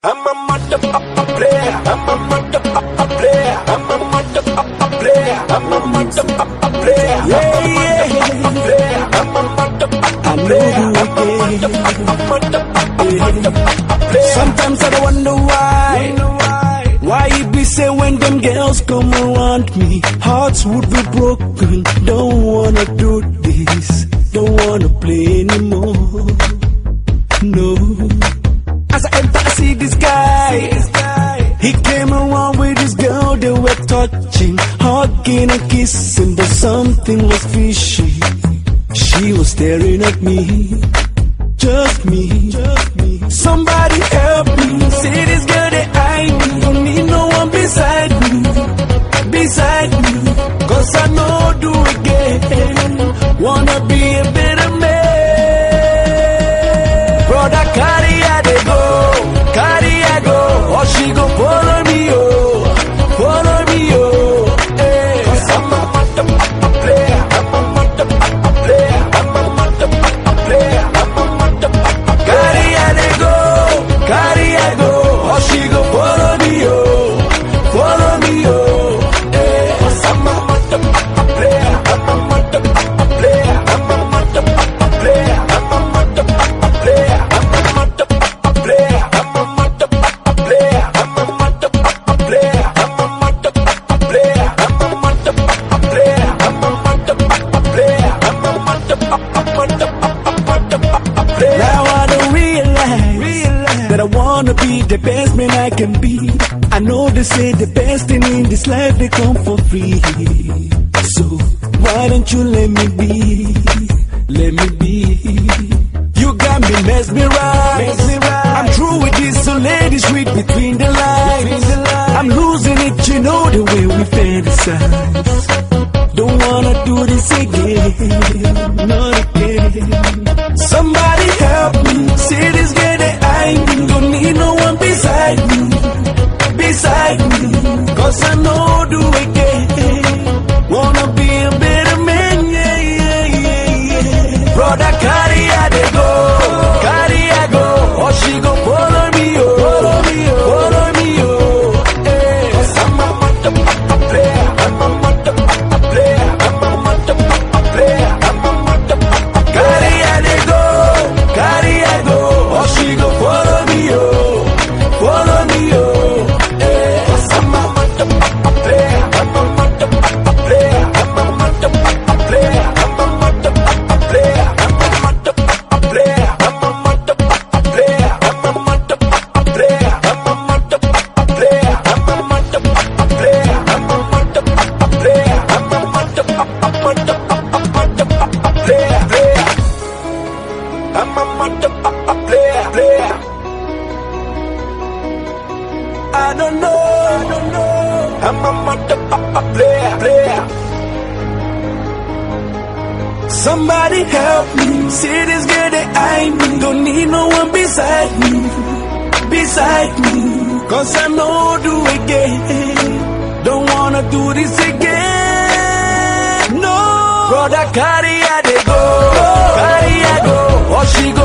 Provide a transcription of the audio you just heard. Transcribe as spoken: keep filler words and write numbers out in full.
I'm a motherfucker player. I'm a motherfucker player. I'm a motherfucker player. I'm a motherfucker player. Yeah, yeah. I'm a motherfucker player. I'm a motherfucker player. Sometimes I wonder why. Why it be say when them girls come around me, hearts would be broken. Don't wanna do this. Don't wanna play anymore. No. As I enter, I see this guy. He came around with this girl, they were touching, hugging and kissing, but something was fishy. She was staring at me, just me. Somebody help me, see this girl that I need. Don't need no one beside me, beside me. Cause I know do again, wanna be a better man. Brother, carry her, they go, carry her, go. Or she go follow me, oh, follow me, oh. Hey. Cause I'm a motherfucker player, I'm a motherfucker player, I'm a motherfucker player, I'm a motherfucker. Carry her, they go, carry her, go. Or she go follow me, oh, follow me, oh. Hey. Cause I'm a motherfucker player, I'm a motherfucker player, I'm a motherfucker player, I'm a motherfucker player. Be the best man I can be. I know they say the best thing in this life they come for free. So why don't you let me be? Let me be. You got me mesmerized. I'm through with this, so ladies read between the lines. I'm losing it, you know the way we fantasize. Don't wanna do this again, not again. Somebody help me, see this girl that I need. Don't need no one beside me, beside me. Cause I know do again, wanna be a better man, yeah, yeah, yeah, yeah. Brother, carry her, they go, carry her, go. Or she go follow me, oh, follow me, oh, follow me, oh. Hey. Cause I'm a motherfucker player, I'm a motherfucker player, I'm a motherfucker player, I'm a motherfucker. Carry her, they go, carry her, go. Or she go follow me, oh, follow me, oh. Hey. Cause I'm a motherfucker player, I'm a motherfucker player, I'm a motherfucker player, I'm a motherfucker player, I'm a motherfucker player, I'm a motherfucker player, I'm a motherfucker player, I'm a motherfucker player, I'm a motherfucker player, I'm a motherfucker player, I'm a motherfucker, motherfucker, motherfucker player, player. I'm a motherfucker player, player. I don't know, I don't know. I'm a motherfucker player, player. Somebody help me, see this girl that I need. Don't need no one beside me, beside me. Cause I know do again, don't wanna do this again, no. Brother, carry her, they go, carry her, go. Or she go